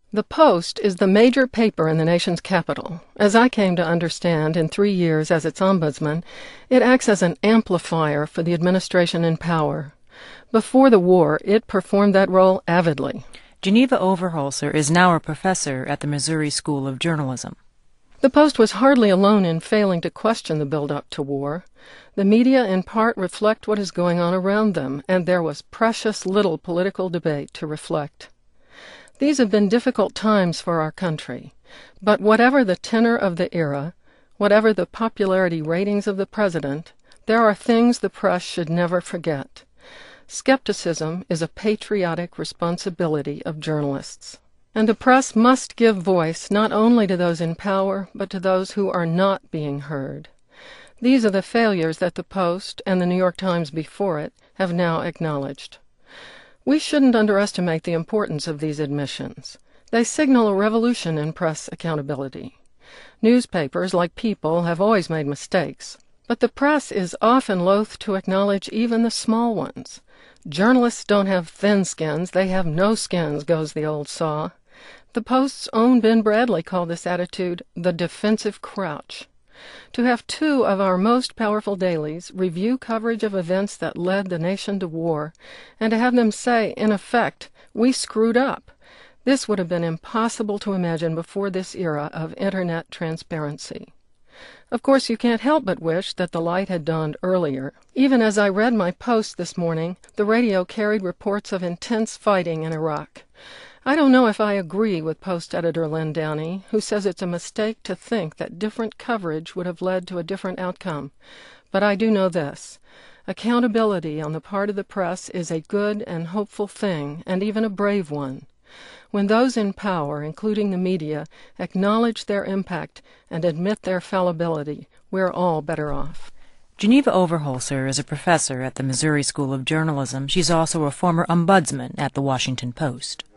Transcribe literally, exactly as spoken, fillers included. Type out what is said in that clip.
The Post is the major paper in the nation's capital. As I came to understand in three years as its ombudsman, it acts as an amplifier for the administration in power. Before the war, it performed that role avidly. Geneva Overholser is now a professor at the Missouri School of Journalism. The Post was hardly alone in failing to question the build-up to war. The media in part reflect what is going on around them, and there was precious little political debate to reflect. These have been difficult times for our country, but whatever the tenor of the era, whatever the popularity ratings of the president, there are things the press should never forget. Skepticism is a patriotic responsibility of journalists. And the press must give voice not only to those in power, but to those who are not being heard. These are the failures that the Post, and the New York Times before it, have now acknowledged. We shouldn't underestimate the importance of these admissions. They signal a revolution in press accountability. Newspapers, like people, have always made mistakes, but the press is often loath to acknowledge even the small ones. Journalists don't have thin skins, they have no skins, goes the old saw. The Post's own Ben Bradlee called this attitude the defensive crouch. To have two of our most powerful dailies review coverage of events that led the nation to war, and to have them say, in effect, we screwed up, this would have been impossible to imagine before this era of Internet transparency. Of course, you can't help but wish that the light had dawned earlier. Even as I read my Post this morning, the radio carried reports of intense fighting in Iraq. I don't know if I agree with Post editor Len Downey, who says it's a mistake to think that different coverage would have led to a different outcome. But I do know this. Accountability on the part of the press is a good and hopeful thing, and even a brave one. When those in power, including the media, acknowledge their impact and admit their fallibility, we're all better off. Geneva Overholser is a professor at the Missouri School of Journalism. She's also a former ombudsman at the Washington Post.